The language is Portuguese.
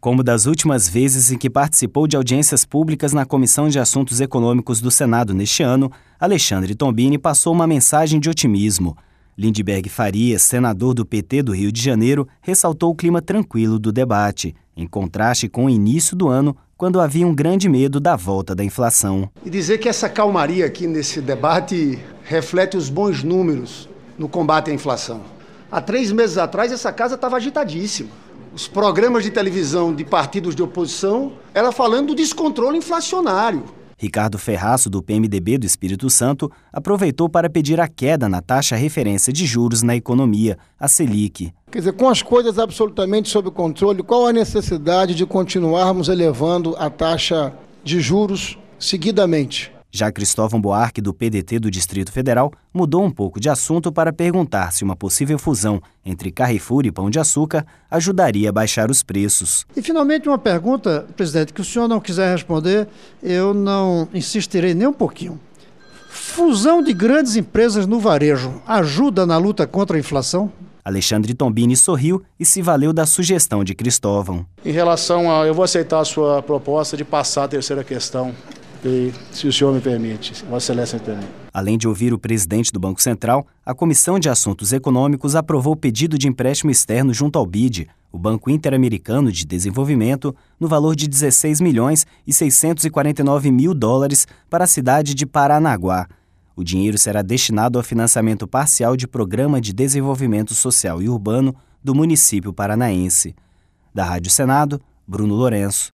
Como das últimas vezes em que participou de audiências públicas na Comissão de Assuntos Econômicos do Senado neste ano, Alexandre Tombini passou uma mensagem de otimismo. Lindbergh Farias, senador do PT do Rio de Janeiro, ressaltou o clima tranquilo do debate, em contraste com o início do ano, quando havia um grande medo da volta da inflação. E dizer que essa calmaria aqui nesse debate reflete os bons números no combate à inflação. Há 3 meses atrás, essa casa estava agitadíssima. Os programas de televisão de partidos de oposição eram falando do descontrole inflacionário. Ricardo Ferraço, do PMDB do Espírito Santo, aproveitou para pedir a queda na taxa referência de juros na economia, a Selic. Quer dizer, com as coisas absolutamente sob controle, qual a necessidade de continuarmos elevando a taxa de juros seguidamente? Já Cristóvão Buarque, do PDT do Distrito Federal, mudou um pouco de assunto para perguntar se uma possível fusão entre Carrefour e Pão de Açúcar ajudaria a baixar os preços. E, finalmente, uma pergunta, presidente, que o senhor não quiser responder, eu não insistirei nem um pouquinho. Fusão de grandes empresas no varejo ajuda na luta contra a inflação? Alexandre Tombini sorriu e se valeu da sugestão de Cristóvão. Em relação a... Eu vou aceitar a sua proposta de passar a terceira questão. E, se o senhor me permite, Vossa Excelência me permite. Além de ouvir o presidente do Banco Central, a Comissão de Assuntos Econômicos aprovou o pedido de empréstimo externo junto ao BID, o Banco Interamericano de Desenvolvimento, no valor de $16.649.000 para a cidade de Paranaguá. O dinheiro será destinado ao financiamento parcial de Programa de Desenvolvimento Social e Urbano do município paranaense. Da Rádio Senado, Bruno Lourenço.